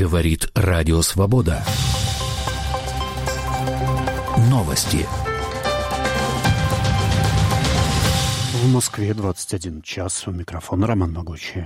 Говорит Радио Свобода. Новости. В Москве 21 час. У микрофона Роман Могучий.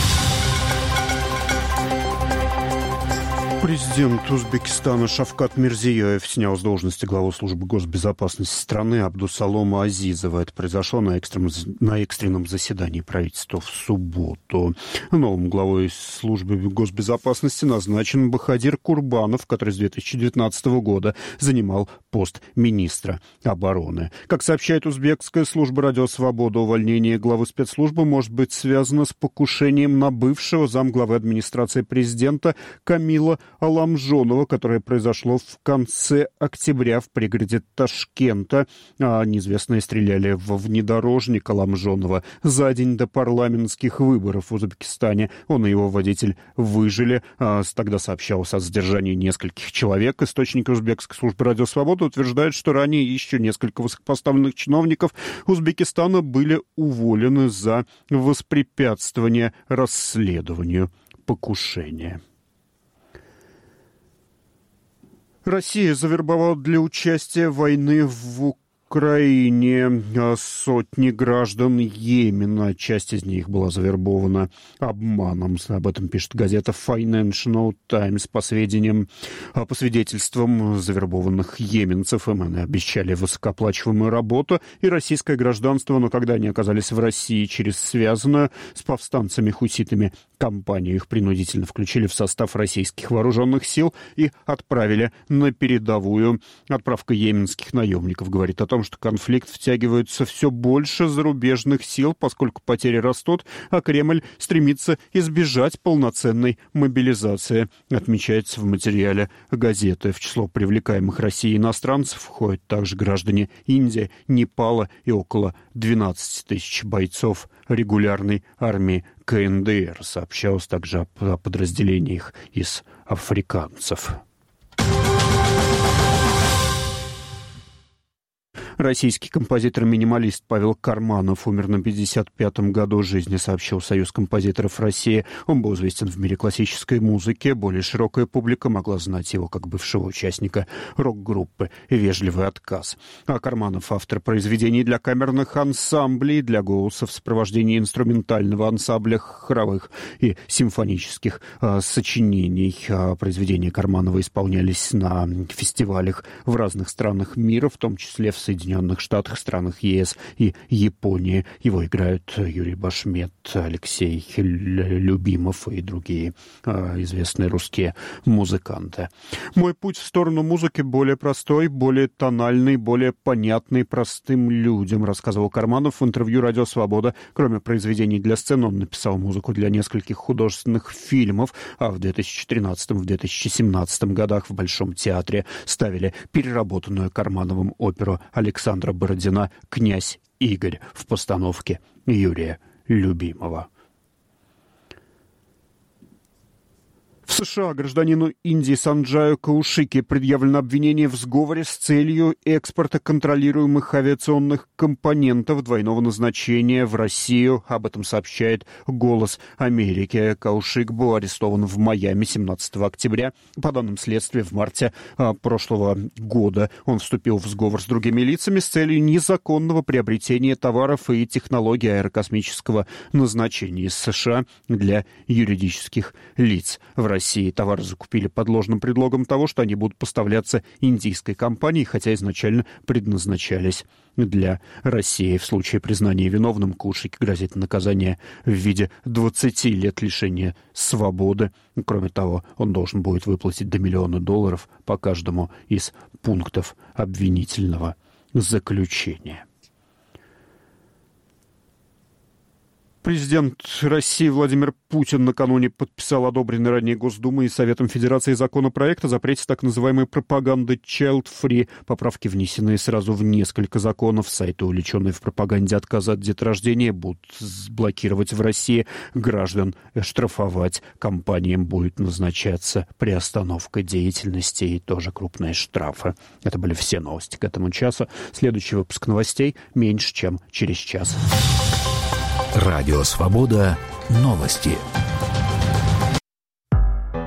Президент Узбекистана Шавкат Мирзияев снял с должности главу службы госбезопасности страны Абдусалома Азизова. Это произошло на экстренном заседании правительства в субботу. Новым главой службы госбезопасности назначен Бахадир Курбанов, который с 2019 года занимал пост министра обороны. Как сообщает узбекская служба «Радио Свобода», увольнение главы спецслужбы может быть связано с покушением на бывшего замглавы администрации президента Камила Аламжонова, которое произошло в конце октября в пригороде Ташкента. Неизвестные стреляли во внедорожник Аламжонова за день до парламентских выборов в Узбекистане. Он и его водитель выжили. Тогда сообщалось о задержании нескольких человек. Источники узбекской службы «Радио Свобода» утверждают, что ранее еще несколько высокопоставленных чиновников Узбекистана были уволены за воспрепятствование расследованию покушения. Россия завербовала для участия в войне в Украине сотни граждан Йемена. Часть из них была завербована обманом. Об этом пишет газета Financial Times. По свидетельствам завербованных йеменцев, им они обещали высокооплачиваемую работу и российское гражданство, но когда они оказались в России через связанную с повстанцами-хуситами компанию, их принудительно включили в состав российских вооруженных сил и отправили на передовую. Отправка йеменских наемников говорит о том, что конфликт втягивается все больше зарубежных сил, поскольку потери растут, а Кремль стремится избежать полноценной мобилизации. Отмечается в материале газеты. В число привлекаемых Россией иностранцев входят также граждане Индии, Непала и около 12 тысяч бойцов регулярной армии КНДР. Сообщалось также о подразделениях из африканцев. Российский композитор-минималист Павел Карманов умер на 55-м году жизни, сообщил Союз композиторов России. Он был известен в мире классической музыки. Более широкая публика могла знать его как бывшего участника рок-группы «Вежливый отказ». А Карманов — автор произведений для камерных ансамблей, для голоса в сопровождении инструментального ансамбля, хоровых и симфонических сочинений. Произведения Карманова исполнялись на фестивалях в разных странах мира, в том числе в Соединенных Штатах, странах ЕС и Японии. Его играют Юрий Башмет, Алексей Любимов и другие известные русские музыканты. Мой путь в сторону музыки более простой, более тональный, более понятный простым людям, рассказывал Карманов в интервью «Радио Свобода». Кроме произведений для сцены, он написал музыку для нескольких художественных фильмов, а в 2013-2017 годах в Большом театре ставили переработанную Кармановым оперу Александра Бородина «Князь Игорь» в постановке Юрия Любимова. В США гражданину Индии Санджаю Каушике предъявлено обвинение в сговоре с целью экспорта контролируемых авиационных компонентов двойного назначения в Россию. Об этом сообщает «Голос Америки». Каушик был арестован в Майами 17 октября. По данным следствия, в марте прошлого года он вступил в сговор с другими лицами с целью незаконного приобретения товаров и технологий аэрокосмического назначения из США для юридических лиц в России. Товары закупили под ложным предлогом того, что они будут поставляться индийской компании, хотя изначально предназначались для России. В случае признания виновным Каушике грозит наказание в виде 20 лет лишения свободы. Кроме того, он должен будет выплатить до $1 миллиона по каждому из пунктов обвинительного заключения. Президент России Владимир Путин накануне подписал одобренный ранее Госдумой и Советом Федерации законопроект о запрете так называемой пропаганды child-free. Поправки, внесенные сразу в несколько законов. Сайты, увлеченные в пропаганде отказа от деторождения, будут блокировать в России граждан, штрафовать. Компаниям будет назначаться приостановка деятельности и тоже крупные штрафы. Это были все новости к этому часу. Следующий выпуск новостей меньше, чем через час. Радио Свобода. Новости.